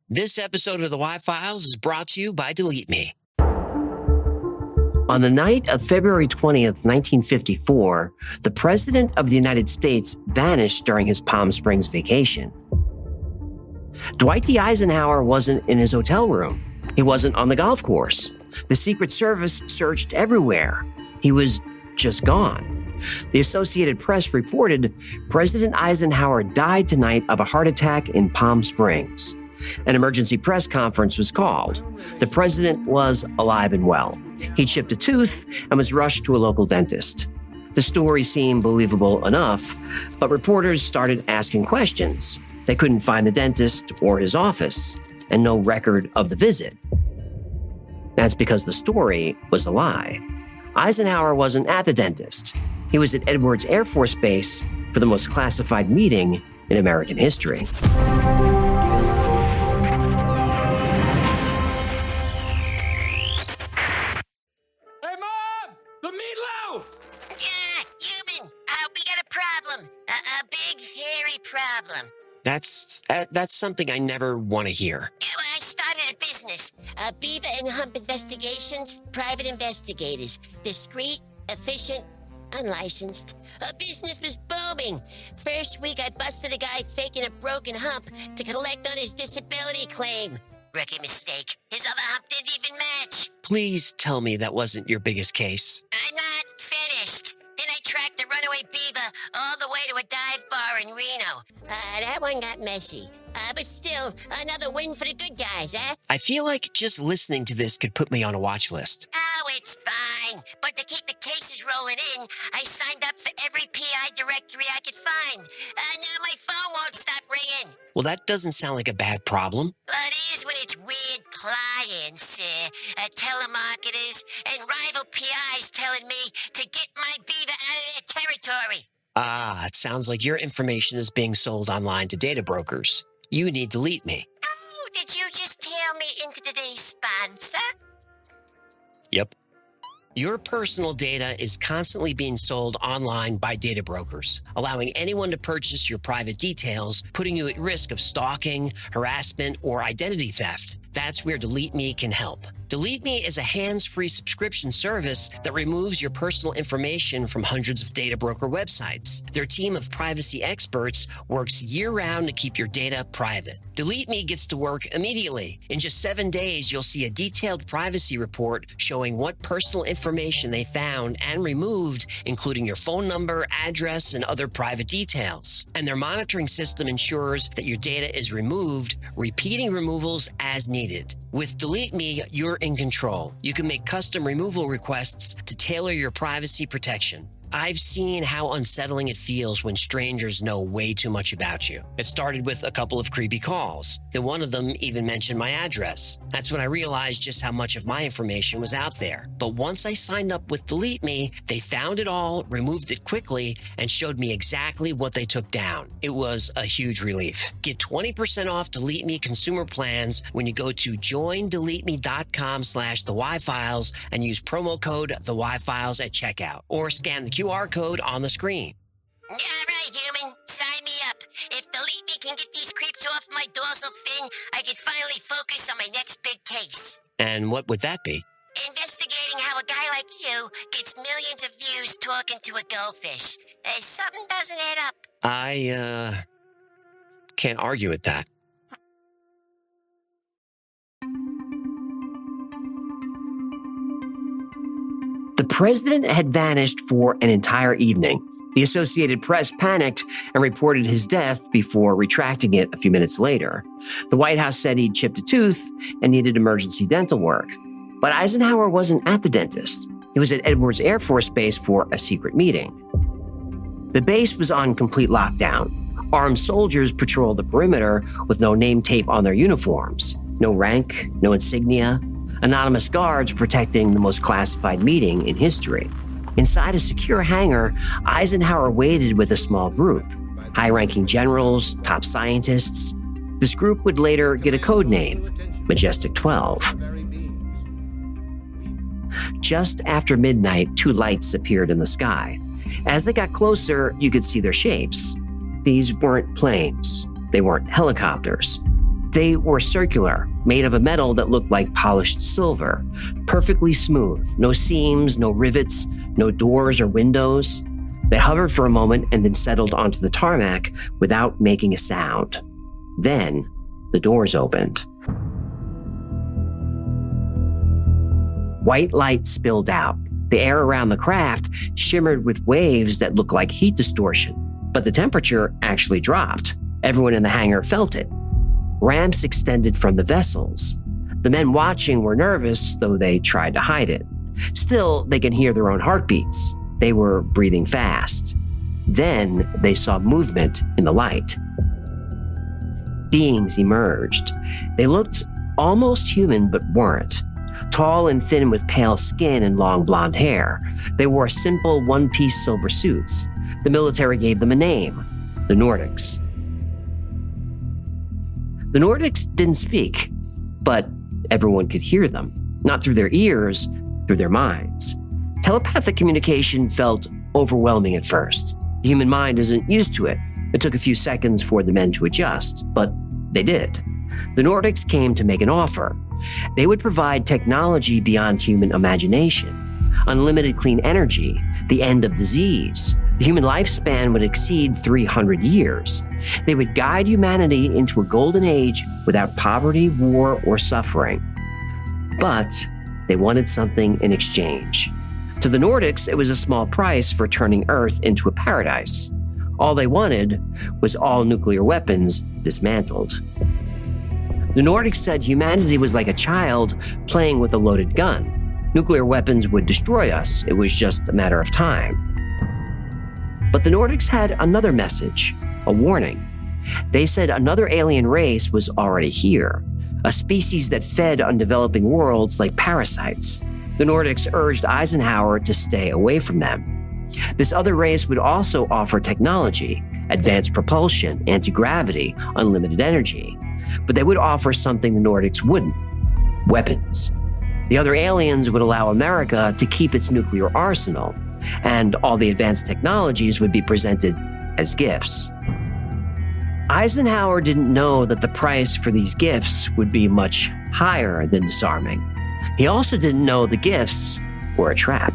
This episode of the Y-Files is brought to you by Delete Me. On the night of February 20th, 1954, the President of the United States vanished during his Palm Springs vacation. Dwight D. Eisenhower wasn't in his hotel room. He wasn't on the golf course. The Secret Service searched everywhere. He was just gone. The Associated Press reported President Eisenhower died tonight of a heart attack in Palm Springs. An emergency press conference was called. The president was alive and well. He chipped a tooth and was rushed to a local dentist. The story seemed believable enough, but reporters started asking questions. They couldn't find the dentist or his office, and no record of the visit. That's because the story was a lie. Eisenhower wasn't at the dentist. He was at Edwards Air Force Base for the most classified meeting in American history. Hey, Mom! The meatloaf! Yeah, human. We got a problem. A big, hairy problem. That's something I never want to hear. Yeah, well, I started a business. Beaver and Hump Investigations, private investigators. Discreet, efficient, unlicensed. Business was booming. First week, I busted a guy faking a broken hump to collect on his disability claim. Rookie mistake. His other hump didn't even match. Please tell me that wasn't your biggest case. I'm not finished. Then I tracked the runaway beaver all the way to a dive bar in Reno. That one got messy. But still, another win for the good guys, eh? I feel like just listening to this could put me on a watch list. Oh, it's fine. But to keep the cases rolling in, I signed up for every PI directory I could find. Now my phone won't stop ringing. Well, that doesn't sound like a bad problem. Well, it is when it's weird clients, telemarketers, and rival PIs telling me to get my beaver out of their territory. It sounds like your information is being sold online to data brokers. You need Delete Me. Oh, did you just tail me into today's sponsor? Yep. Your personal data is constantly being sold online by data brokers, allowing anyone to purchase your private details, putting you at risk of stalking, harassment, or identity theft. That's where Delete Me can help. Delete Me is a hands-free subscription service that removes your personal information from hundreds of data broker websites. Their team of privacy experts works year-round to keep your data private. Delete Me gets to work immediately. In just 7 days, you'll see a detailed privacy report showing what personal information they found and removed, including your phone number, address, and other private details. And their monitoring system ensures that your data is removed, repeating removals as needed. With Delete Me, you're in control. You can make custom removal requests to tailor your privacy protection. I've seen how unsettling it feels when strangers know way too much about you. It started with a couple of creepy calls. Then one of them even mentioned my address. That's when I realized just how much of my information was out there. But once I signed up with Delete Me, they found it all, removed it quickly, and showed me exactly what they took down. It was a huge relief. Get 20% off Delete Me consumer plans when you go to joindeleteme.com/the-Y-Files and use promo code the-Y-Files at checkout, or scan the QR code on the screen. All right, human. Sign me up. If Delete Me can get these creeps off my dorsal fin, I can finally focus on my next big case. And what would that be? Investigating how a guy like you gets millions of views talking to a goldfish. Something doesn't add up. I, can't argue with that. The president had vanished for an entire evening. The Associated Press panicked and reported his death before retracting it a few minutes later. The White House said he'd chipped a tooth and needed emergency dental work. But Eisenhower wasn't at the dentist. He was at Edwards Air Force Base for a secret meeting. The base was on complete lockdown. Armed soldiers patrolled the perimeter with no name tape on their uniforms, no rank, no insignia. Anonymous guards protecting the most classified meeting in history. Inside a secure hangar, Eisenhower waited with a small group, high-ranking generals, top scientists. This group would later get a code name, Majestic 12. Just after midnight, 2 lights appeared in the sky. As they got closer, you could see their shapes. These weren't planes. They weren't helicopters. They were circular, made of a metal that looked like polished silver, perfectly smooth, no seams, no rivets, no doors or windows. They hovered for a moment and then settled onto the tarmac without making a sound. Then, the doors opened. White light spilled out. The air around the craft shimmered with waves that looked like heat distortion, but the temperature actually dropped. Everyone in the hangar felt it. Ramps extended from the vessels. The men watching were nervous, though they tried to hide it. Still, they could hear their own heartbeats. They were breathing fast. Then they saw movement in the light. Beings emerged. They looked almost human, but weren't. Tall and thin with pale skin and long blonde hair. They wore simple one-piece silver suits. The military gave them a name, the Nordics. The Nordics didn't speak, but everyone could hear them, not through their ears, through their minds. Telepathic communication felt overwhelming at first. The human mind isn't used to it. It took a few seconds for the men to adjust, but they did. The Nordics came to make an offer. They would provide technology beyond human imagination, unlimited clean energy, the end of disease. The human lifespan would exceed 300 years. They would guide humanity into a golden age without poverty, war, or suffering. But they wanted something in exchange. To the Nordics, it was a small price for turning Earth into a paradise. All they wanted was all nuclear weapons dismantled. The Nordics said humanity was like a child playing with a loaded gun. Nuclear weapons would destroy us. It was just a matter of time. But the Nordics had another message, a warning. They said another alien race was already here, a species that fed on developing worlds like parasites. The Nordics urged Eisenhower to stay away from them. This other race would also offer technology, advanced propulsion, anti-gravity, unlimited energy. But they would offer something the Nordics wouldn't: weapons. The other aliens would allow America to keep its nuclear arsenal, and all the advanced technologies would be presented as gifts. Eisenhower didn't know that the price for these gifts would be much higher than disarming. He also didn't know the gifts were a trap.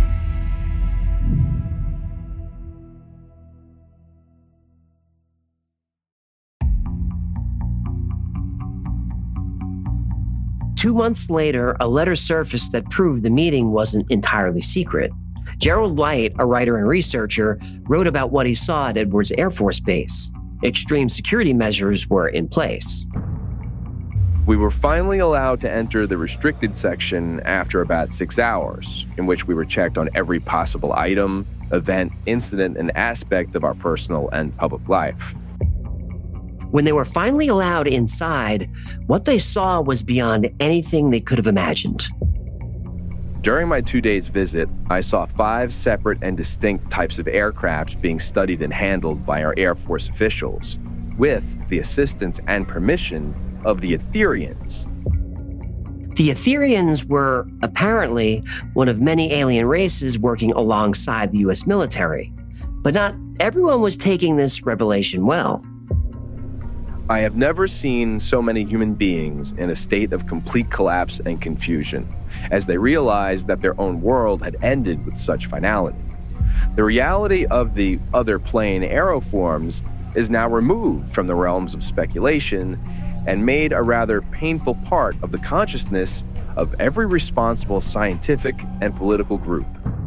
Two months later, a letter surfaced that proved the meeting wasn't entirely secret. Gerald Light, a writer and researcher, wrote about what he saw at Edwards Air Force Base. Extreme security measures were in place. We were finally allowed to enter the restricted section after about 6 hours, in which we were checked on every possible item, event, incident, and aspect of our personal and public life. When they were finally allowed inside, what they saw was beyond anything they could have imagined. During my 2 days visit, I saw 5 separate and distinct types of aircraft being studied and handled by our Air Force officials, with the assistance and permission of the Etherians. The Etherians were apparently one of many alien races working alongside the U.S. military, but not everyone was taking this revelation well. I have never seen so many human beings in a state of complete collapse and confusion, as they realized that their own world had ended with such finality. The reality of the other plane aeroforms is now removed from the realms of speculation and made a rather painful part of the consciousness of every responsible scientific and political group.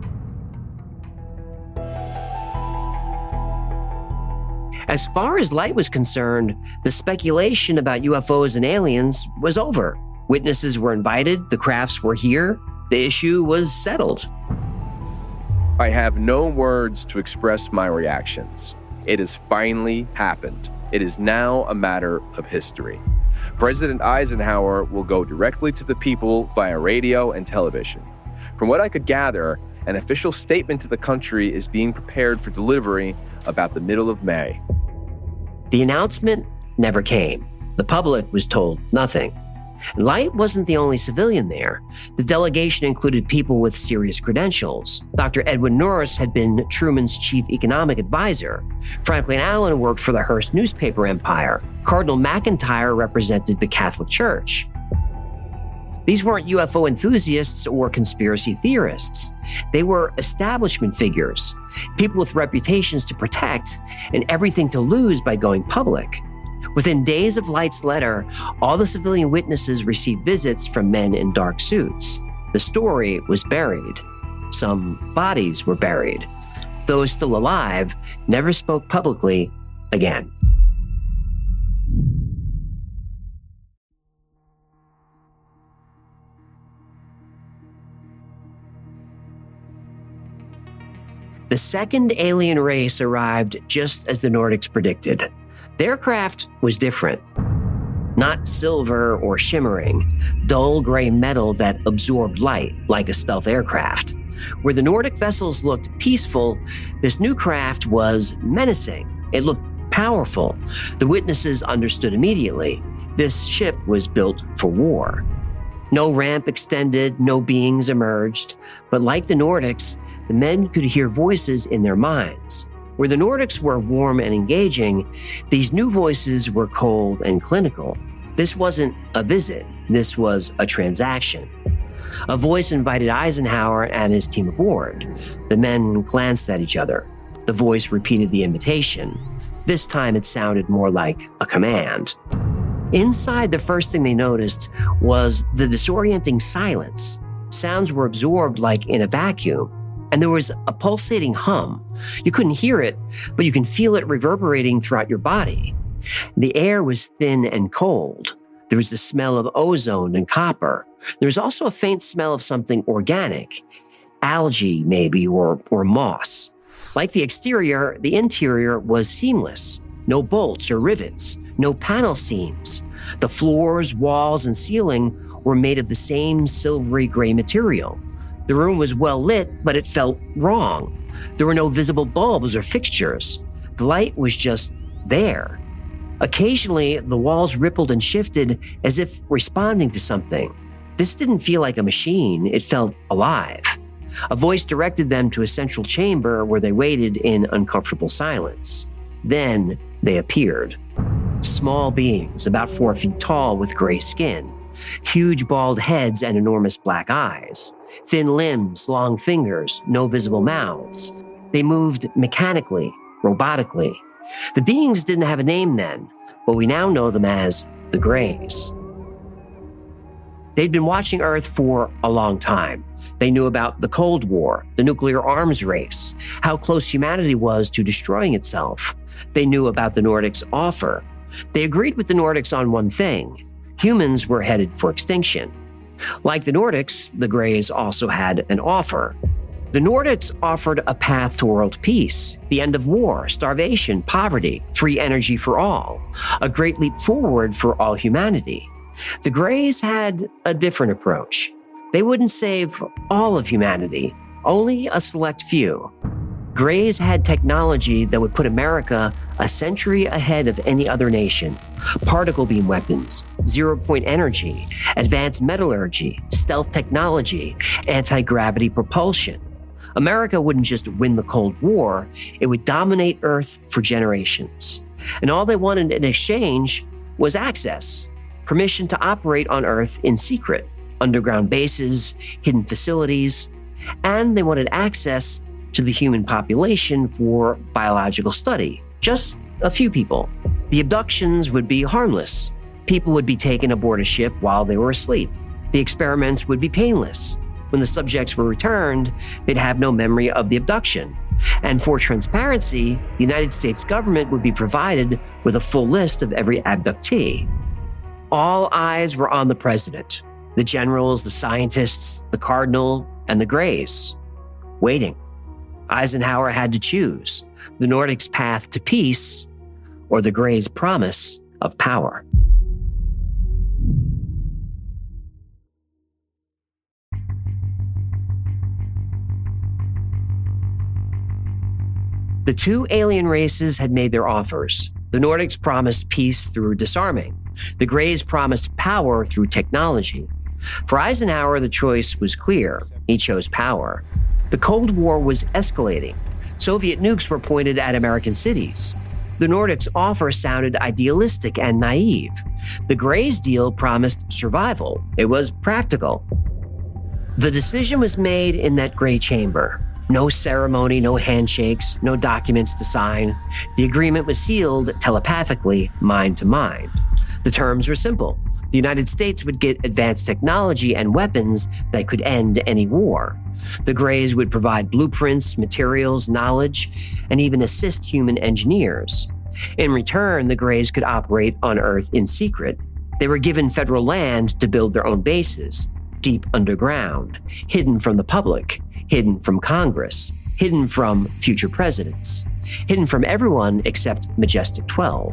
As far as Light was concerned, the speculation about UFOs and aliens was over. Witnesses were invited, the crafts were here, the issue was settled. I have no words to express my reactions. It has finally happened. It is now a matter of history. President Eisenhower will go directly to the people via radio and television. From what I could gather, an official statement to the country is being prepared for delivery about the middle of May. The announcement never came. The public was told nothing. Light wasn't the only civilian there. The delegation included people with serious credentials. Dr. Edwin Norris had been Truman's chief economic advisor. Franklin Allen worked for the Hearst newspaper empire. Cardinal McIntyre represented the Catholic Church. These weren't UFO enthusiasts or conspiracy theorists. They were establishment figures, people with reputations to protect and everything to lose by going public. Within days of Light's letter, all the civilian witnesses received visits from men in dark suits. The story was buried. Some bodies were buried. Those still alive never spoke publicly again. The second alien race arrived just as the Nordics predicted. Their craft was different. Not silver or shimmering, dull gray metal that absorbed light like a stealth aircraft. Where the Nordic vessels looked peaceful, this new craft was menacing. It looked powerful. The witnesses understood immediately. This ship was built for war. No ramp extended, no beings emerged, but like the Nordics, the men could hear voices in their minds. Where the Nordics were warm and engaging, these new voices were cold and clinical. This wasn't a visit. This was a transaction. A voice invited Eisenhower and his team aboard. The men glanced at each other. The voice repeated the invitation. This time it sounded more like a command. Inside, the first thing they noticed was the disorienting silence. Sounds were absorbed like in a vacuum. And there was a pulsating hum. You couldn't hear it, but you can feel it reverberating throughout your body. The air was thin and cold. There was the smell of ozone and copper. There was also a faint smell of something organic, algae maybe, or moss. Like the exterior, the interior was seamless. No bolts or rivets, no panel seams. The floors, walls, and ceiling were made of the same silvery gray material. The room was well lit, but it felt wrong. There were no visible bulbs or fixtures. The light was just there. Occasionally, the walls rippled and shifted as if responding to something. This didn't feel like a machine. It felt alive. A voice directed them to a central chamber where they waited in uncomfortable silence. Then they appeared. Small beings, about 4 feet tall with gray skin, huge bald heads and enormous black eyes. Thin limbs, long fingers, no visible mouths. They moved mechanically, robotically. The beings didn't have a name then, but we now know them as the Greys. They'd been watching Earth for a long time. They knew about the Cold War, the nuclear arms race, how close humanity was to destroying itself. They knew about the Nordics' offer. They agreed with the Nordics on one thing. Humans were headed for extinction. Like the Nordics, the Greys also had an offer. The Nordics offered a path to world peace, the end of war, starvation, poverty, free energy for all, a great leap forward for all humanity. The Greys had a different approach. They wouldn't save all of humanity, only a select few. Greys had technology that would put America a century ahead of any other nation. Particle beam weapons, zero-point energy, advanced metallurgy, stealth technology, anti-gravity propulsion. America wouldn't just win the Cold War, it would dominate Earth for generations. And all they wanted in exchange was access, permission to operate on Earth in secret, underground bases, hidden facilities, and they wanted access to the human population for biological study. Just a few people. The abductions would be harmless. People would be taken aboard a ship while they were asleep. The experiments would be painless. When the subjects were returned, they'd have no memory of the abduction. And for transparency, the United States government would be provided with a full list of every abductee. All eyes were on the president, the generals, the scientists, the cardinal, and the Greys, waiting. Eisenhower had to choose the Nordics' path to peace or the Greys' promise of power. The two alien races had made their offers. The Nordics promised peace through disarming. The Greys promised power through technology. For Eisenhower, the choice was clear. He chose power. The Cold War was escalating. Soviet nukes were pointed at American cities. The Nordics' offer sounded idealistic and naive. The Greys' deal promised survival. It was practical. The decision was made in that gray chamber. No ceremony, no handshakes, no documents to sign. The agreement was sealed telepathically, mind to mind. The terms were simple. The United States would get advanced technology and weapons that could end any war. The Greys would provide blueprints, materials, knowledge, and even assist human engineers. In return, the Greys could operate on Earth in secret. They were given federal land to build their own bases, deep underground, hidden from the public, hidden from Congress, hidden from future presidents, hidden from everyone except Majestic 12.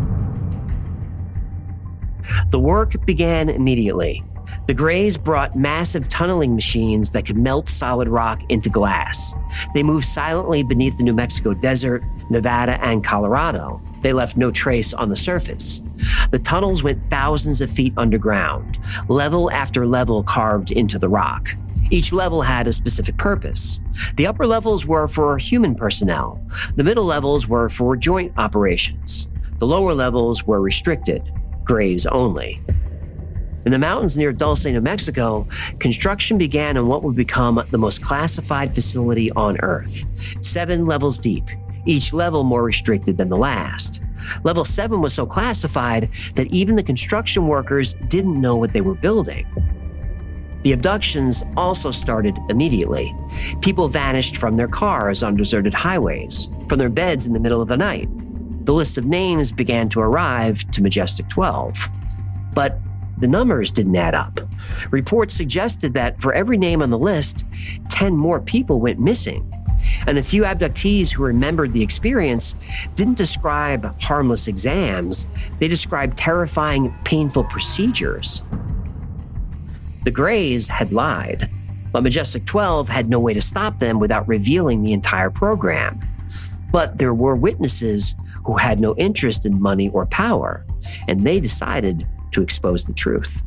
The work began immediately. The Greys brought massive tunneling machines that could melt solid rock into glass. They moved silently beneath the New Mexico desert, Nevada, and Colorado. They left no trace on the surface. The tunnels went thousands of feet underground, level after level carved into the rock. Each level had a specific purpose. The upper levels were for human personnel. The middle levels were for joint operations. The lower levels were restricted, Greys only. In the mountains near Dulce, New Mexico, construction began on what would become the most classified facility on Earth. 7 levels deep, each level more restricted than the last. Level 7 was so classified that even the construction workers didn't know what they were building. The abductions also started immediately. People vanished from their cars on deserted highways, from their beds in the middle of the night. The list of names began to arrive to Majestic 12. But the numbers didn't add up. Reports suggested that for every name on the list, 10 more people went missing. And the few abductees who remembered the experience didn't describe harmless exams. They described terrifying, painful procedures. The Greys had lied, but Majestic 12 had no way to stop them without revealing the entire program. But there were witnesses who had no interest in money or power, and they decided to expose the truth.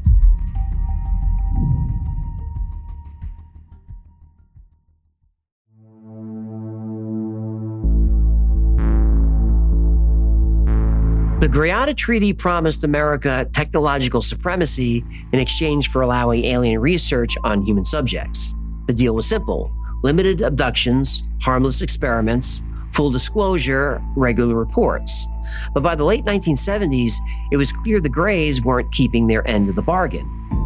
The Greada Treaty promised America technological supremacy in exchange for allowing alien research on human subjects. The deal was simple: limited abductions, harmless experiments, full disclosure, regular reports. But by the late 1970s, it was clear the Greys weren't keeping their end of the bargain.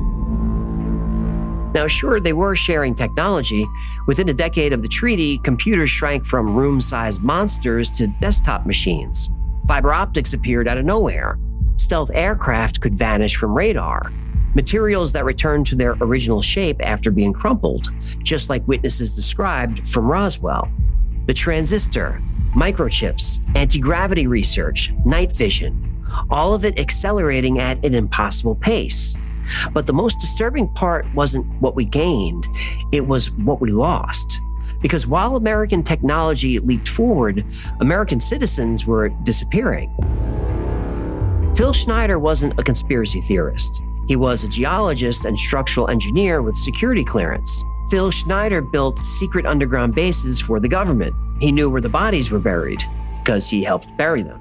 Now, sure, they were sharing technology. Within a decade of the treaty, computers shrank from room-sized monsters to desktop machines. Fiber optics appeared out of nowhere. Stealth aircraft could vanish from radar. Materials that returned to their original shape after being crumpled, just like witnesses described from Roswell. The transistor, microchips, anti-gravity research, night vision, all of it accelerating at an impossible pace. But the most disturbing part wasn't what we gained, it was what we lost. Because while American technology leaped forward, American citizens were disappearing. Phil Schneider wasn't a conspiracy theorist. He was a geologist and structural engineer with security clearance. Phil Schneider built secret underground bases for the government. He knew where the bodies were buried because he helped bury them.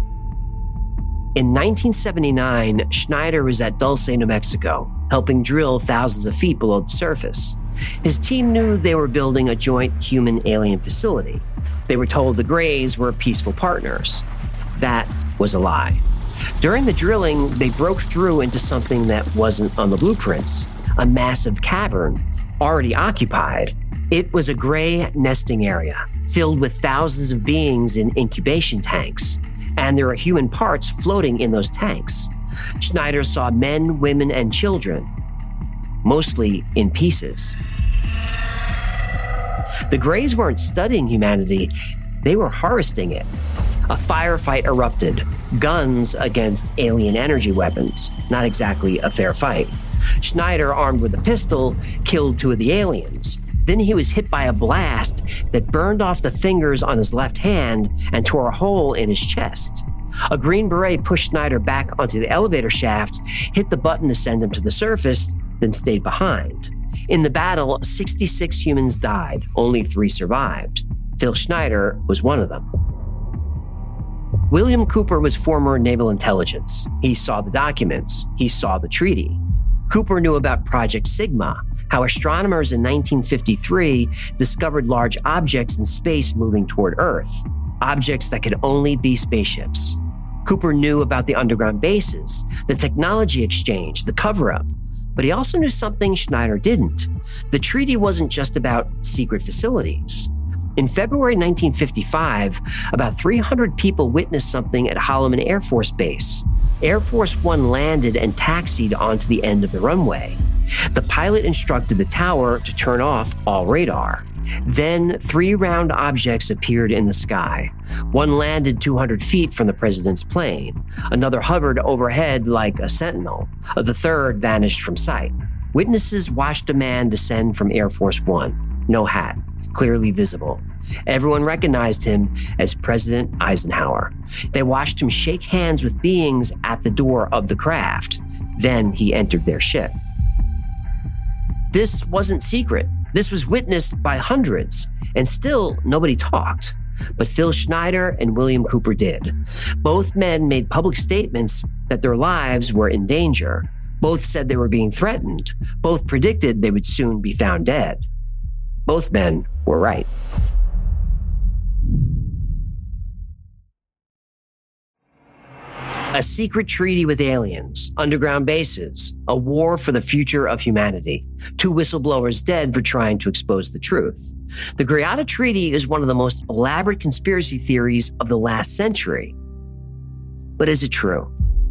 In 1979, Schneider was at Dulce, New Mexico, helping drill thousands of feet below the surface. His team knew they were building a joint human-alien facility. They were told the Greys were peaceful partners. That was a lie. During the drilling, they broke through into something that wasn't on the blueprints, a massive cavern, already occupied. It was a Grey nesting area, filled with thousands of beings in incubation tanks, and there are human parts floating in those tanks. Schneider saw men, women, and children, mostly in pieces. The Greys weren't studying humanity, they were harvesting it. A firefight erupted, guns against alien energy weapons, not exactly a fair fight. Schneider, armed with a pistol, killed 2 of the aliens. Then he was hit by a blast that burned off the fingers on his left hand and tore a hole in his chest. A Green Beret pushed Schneider back onto the elevator shaft, hit the button to send him to the surface, then stayed behind. In the battle, 66 humans died. Only 3 survived. Phil Schneider was one of them. William Cooper was former naval intelligence. He saw the documents. He saw the treaty. Cooper knew about Project Sigma, how astronomers in 1953 discovered large objects in space moving toward Earth, objects that could only be spaceships. Cooper knew about the underground bases, the technology exchange, the cover-up, but he also knew something Schneider didn't. The treaty wasn't just about secret facilities. In February 1955, about 300 people witnessed something at Holloman Air Force Base. Air Force One landed and taxied onto the end of the runway. The pilot instructed the tower to turn off all radar. Then 3 round objects appeared in the sky. One landed 200 feet from the president's plane. Another hovered overhead like a sentinel. The third vanished from sight. Witnesses watched a man descend from Air Force One. No hat, clearly visible. Everyone recognized him as President Eisenhower. They watched him shake hands with beings at the door of the craft. Then he entered their ship. This wasn't secret. This was witnessed by hundreds, and still nobody talked. But Phil Schneider and William Cooper did. Both men made public statements that their lives were in danger. Both said they were being threatened. Both predicted they would soon be found dead. Both men were right. A secret treaty with aliens, underground bases, a war for the future of humanity. 2 whistleblowers dead for trying to expose the truth. The Greada Treaty is one of the most elaborate conspiracy theories of the last century. But is it true?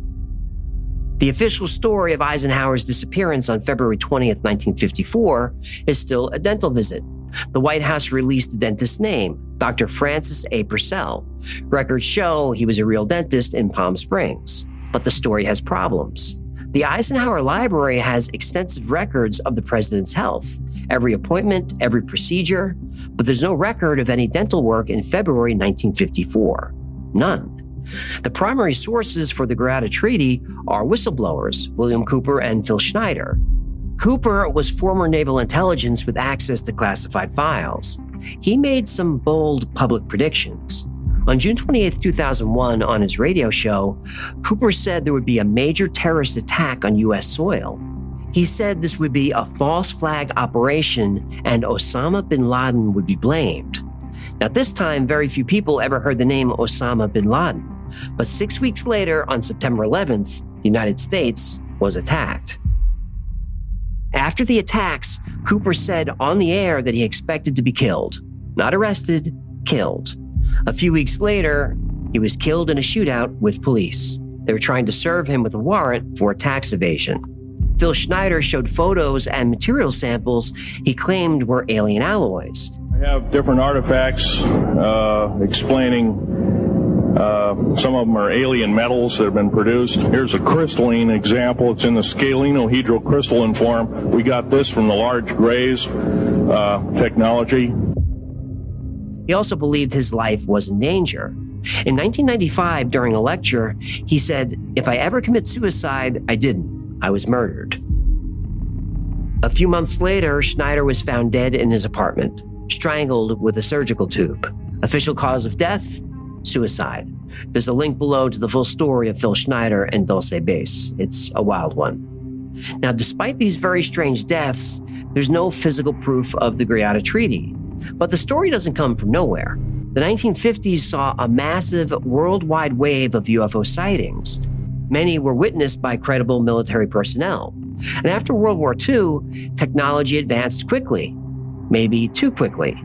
The official story of Eisenhower's disappearance on February 20th, 1954 is still a dental visit. The White House released the dentist's name, Dr. Francis A. Purcell. Records show he was a real dentist in Palm Springs. But the story has problems. The Eisenhower Library has extensive records of the president's health, every appointment, every procedure, but there's no record of any dental work in February 1954. None. The primary sources for the Greada Treaty are whistleblowers, William Cooper and Phil Schneider. Cooper was former naval intelligence with access to classified files. He made some bold public predictions. On June 28, 2001, on his radio show, Cooper said there would be a major terrorist attack on U.S. soil. He said this would be a false flag operation and Osama bin Laden would be blamed. Now, at this time, very few people ever heard the name Osama bin Laden. But 6 weeks later, on September 11th, the United States was attacked. After the attacks, Cooper said on the air that he expected to be killed. Not arrested, killed. A few weeks later, he was killed in a shootout with police. They were trying to serve him with a warrant for tax evasion. Phil Schneider showed photos and material samples he claimed were alien alloys. I have different artifacts explaining some of them are alien metals that have been produced. Here's a crystalline example. It's in the scalenohedral crystalline form. We got this from the large grays technology. He also believed his life was in danger. In 1995, during a lecture, he said, "If I ever commit suicide, I didn't. I was murdered." A few months later, Schneider was found dead in his apartment, strangled with a surgical tube. Official cause of death? Suicide. There's a link below to the full story of Phil Schneider and Dulce Base. It's a wild one. Now, despite these very strange deaths, there's no physical proof of the Greada Treaty. But the story doesn't come from nowhere. The 1950s saw a massive worldwide wave of UFO sightings. Many were witnessed by credible military personnel. And after World War II, technology advanced quickly, maybe too quickly.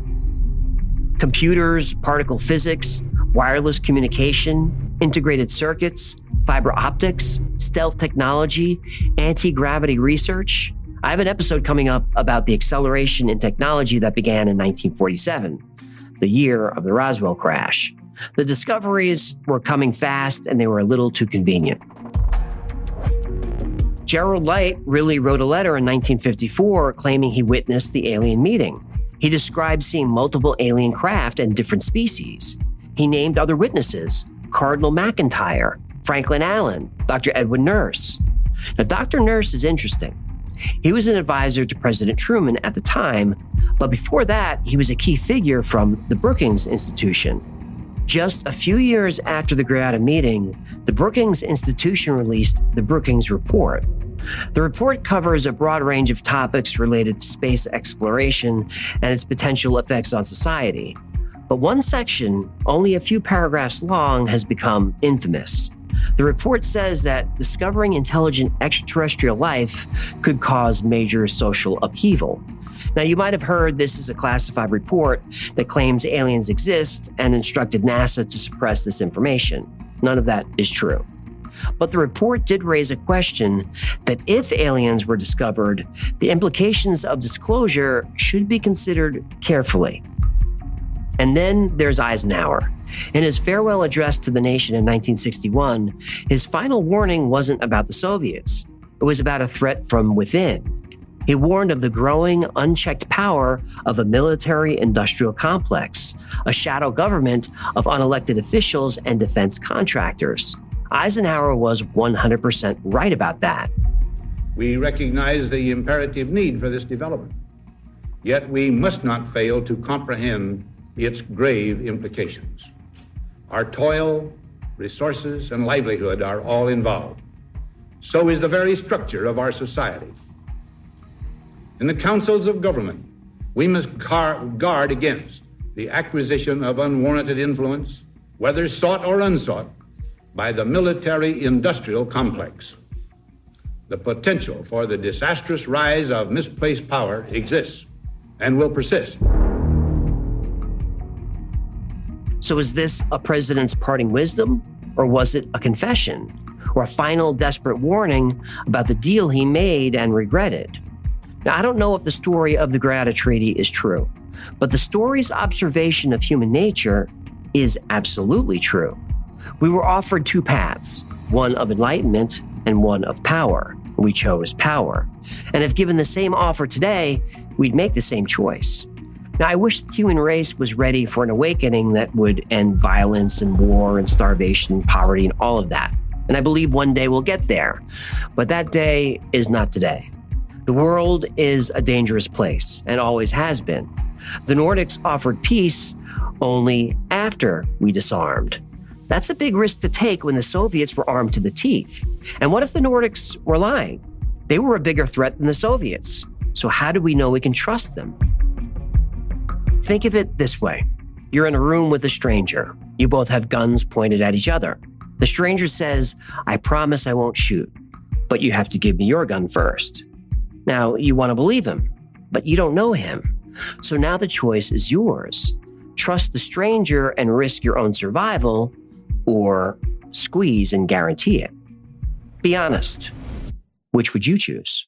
Computers, particle physics, wireless communication, integrated circuits, fiber optics, stealth technology, anti-gravity research. I have an episode coming up about the acceleration in technology that began in 1947, the year of the Roswell crash. The discoveries were coming fast and they were a little too convenient. Gerald Light really wrote a letter in 1954 claiming he witnessed the alien meeting. He described seeing multiple alien craft and different species. He named other witnesses, Cardinal McIntyre, Franklin Allen, Dr. Edwin Nurse. Now, Dr. Nurse is interesting. He was an advisor to President Truman at the time, but before that, he was a key figure from the Brookings Institution. Just a few years after the Greada meeting, the Brookings Institution released the Brookings Report. The report covers a broad range of topics related to space exploration and its potential effects on society. But one section, only a few paragraphs long, has become infamous. The report says that discovering intelligent extraterrestrial life could cause major social upheaval. Now, you might have heard this is a classified report that claims aliens exist and instructed NASA to suppress this information. None of that is true. But the report did raise a question that if aliens were discovered, the implications of disclosure should be considered carefully. And then there's Eisenhower. In his farewell address to the nation in 1961, his final warning wasn't about the Soviets. It was about a threat from within. He warned of the growing, unchecked power of a military-industrial complex, a shadow government of unelected officials and defense contractors. Eisenhower was 100% right about that. We recognize the imperative need for this development, yet we must not fail to comprehend its grave implications. Our toil, resources, and livelihood are all involved. So is the very structure of our society. In the councils of government, we must guard against the acquisition of unwarranted influence, whether sought or unsought, by the military-industrial complex. The potential for the disastrous rise of misplaced power exists and will persist. So is this a president's parting wisdom, or was it a confession, or a final desperate warning about the deal he made and regretted? Now, I don't know if the story of the Greada Treaty is true, but the story's observation of human nature is absolutely true. We were offered two paths, one of enlightenment and one of power. We chose power. And if given the same offer today, we'd make the same choice. Now, I wish the human race was ready for an awakening that would end violence and war and starvation and poverty and all of that. And I believe one day we'll get there. But that day is not today. The world is a dangerous place and always has been. The Nordics offered peace only after we disarmed. That's a big risk to take when the Soviets were armed to the teeth. And what if the Nordics were lying? They were a bigger threat than the Soviets. So how do we know we can trust them? Think of it this way. You're in a room with a stranger. You both have guns pointed at each other. The stranger says, "I promise I won't shoot, but you have to give me your gun first." Now, you want to believe him, but you don't know him. So now the choice is yours. Trust the stranger and risk your own survival, or squeeze and guarantee it. Be honest. Which would you choose?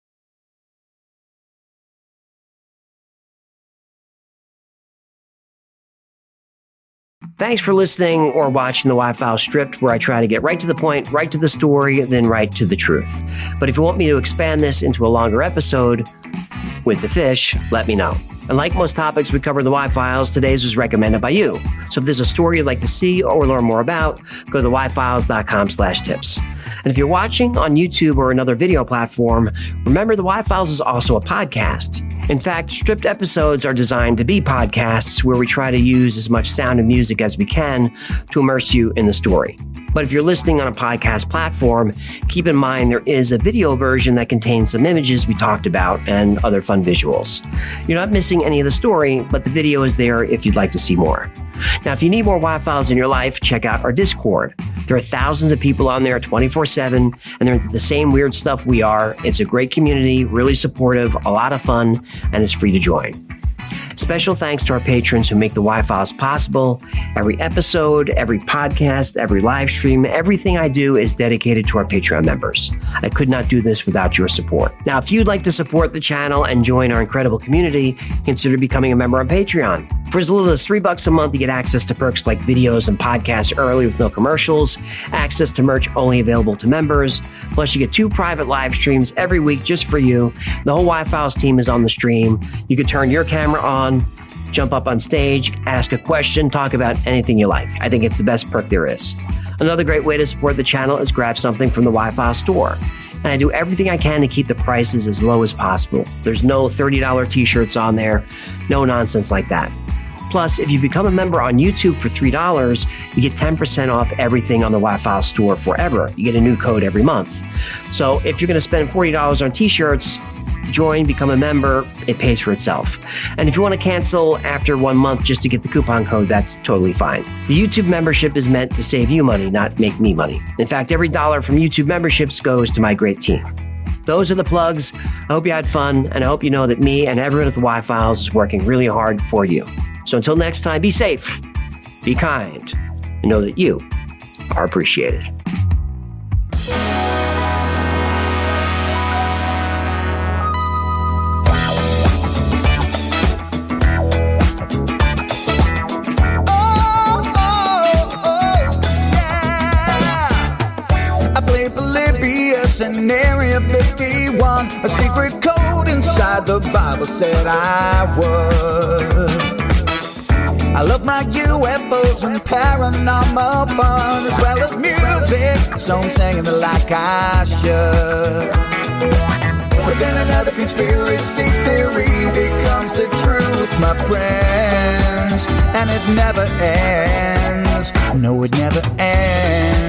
Thanks for listening or watching the Y-Files Stripped, where I try to get right to the point, right to the story, then right to the truth. But if you want me to expand this into a longer episode with the fish, let me know. And like most topics we cover in the Y-Files, today's was recommended by you. So if there's a story you'd like to see or learn more about, go to yfiles.com/tips. And if you're watching on YouTube or another video platform, remember the Y-Files is also a podcast. In fact, Stripped episodes are designed to be podcasts where we try to use as much sound and music as we can to immerse you in the story. But if you're listening on a podcast platform, keep in mind there is a video version that contains some images we talked about and other fun visuals. You're not missing any of the story, but the video is there if you'd like to see more. Now, if you need more Y-Files in your life, check out our Discord. There are thousands of people on there 24/7, and they're into the same weird stuff we are. It's a great community, really supportive, a lot of fun, and it's free to join. Special thanks to our patrons who make the Y-Files possible. Every episode, every podcast, every live stream, everything I do is dedicated to our Patreon members. I could not do this without your support. Now, if you'd like to support the channel and join our incredible community, consider becoming a member on Patreon. For as little as $3 a month, you get access to perks like videos and podcasts early with no commercials, access to merch only available to members, plus you get 2 private live streams every week just for you. The whole Y-Files team is on the stream. You can turn your camera on, jump up on stage, ask a question, talk about anything you like. I think it's the best perk there is. Another great way to support the channel is grab something from the Wi-Fi store. And I do everything I can to keep the prices as low as possible. There's no $30 t-shirts on there, no nonsense like that. Plus, if you become a member on YouTube for $3, you get 10% off everything on the Wi-Fi store forever. You get a new code every month. So if you're going to spend $40 on t-shirts, join, become a member, it pays for itself. And if you want to cancel after 1 month just to get the coupon code, that's totally fine. The YouTube membership is meant to save you money, not make me money. In fact, every dollar from YouTube memberships goes to my great team. Those are the plugs. I hope you had fun, and I hope you know that me and everyone at the Y-Files is working really hard for you. So until next time, be safe, be kind, and know that you are appreciated. In Area 51, a secret code inside the Bible said I would. I love my UFOs and paranormal fun, as well as music, so I'm singing it like I should. But then another conspiracy theory becomes the truth, my friends, and it never ends. No, it never ends.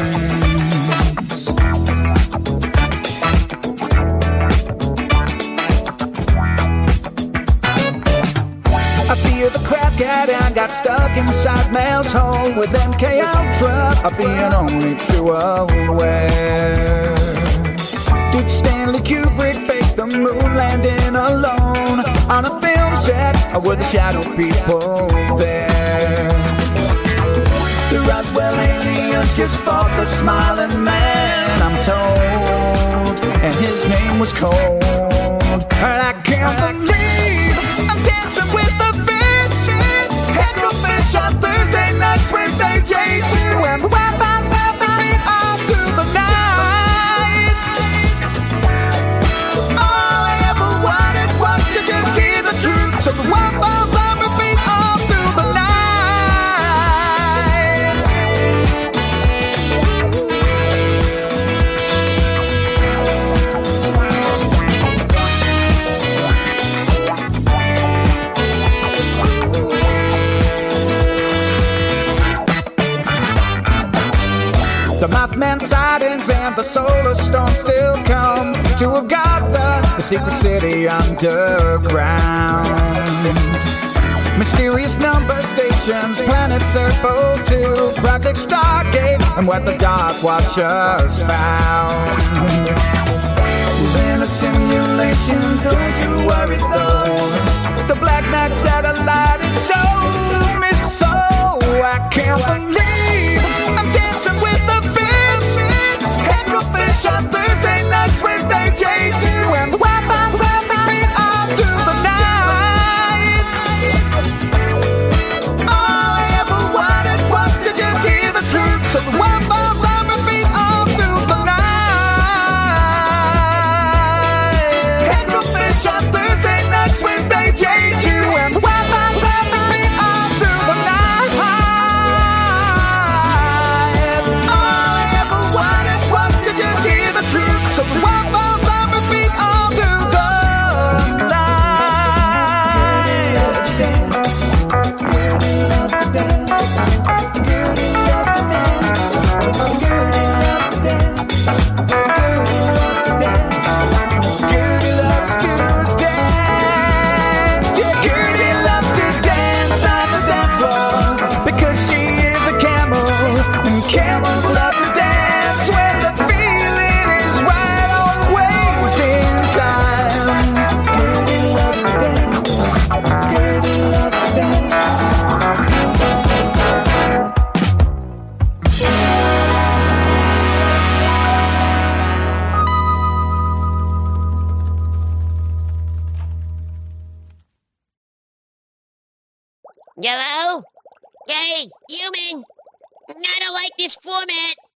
I feel the crap cat and got stuck inside Mel's hole with MK Ultra, being only too aware. Did Stanley Kubrick fake the moon landing alone on a film set, or were the shadow people there? The Roswell aliens just fought the smiling man, I'm told, and his name was Cold. And I can't believe I'm dancing with the fishes. Headfish on Thursday nights, Wednesday J2, and the Wi-Fi's happening all through the night. All I ever wanted was to just hear the truth, so the Wi-Fi's on repeat all through the night. The Mothman sightings and the solar storm still come to Agatha, the secret city underground. Mysterious number stations, planet Earth 02, Project Stargate, and what the Dark Watchers found. In a simulation, don't you worry though. The Black Knight satellite, it told me so. I can't believe I'm dancing with the fishes. Headfish on Thursday nights, Wednesday J2, and the Wi-Fi's happening all through the night. All I ever wanted was to just hear the truth, so the Wi-Fi's on repeat all through the night. Headfish on Thursday nights, Wednesday J2, and the Wi-Fi's happening all through the night. So the Wi-Fi's on repeat all through the Gertie loves to dance on the dance floor because she is a camel, and camels love to dance when the feeling is right, always in time. Gertie loves to dance. Gertie loves to dance. Hello? Hey, human! I don't like this format.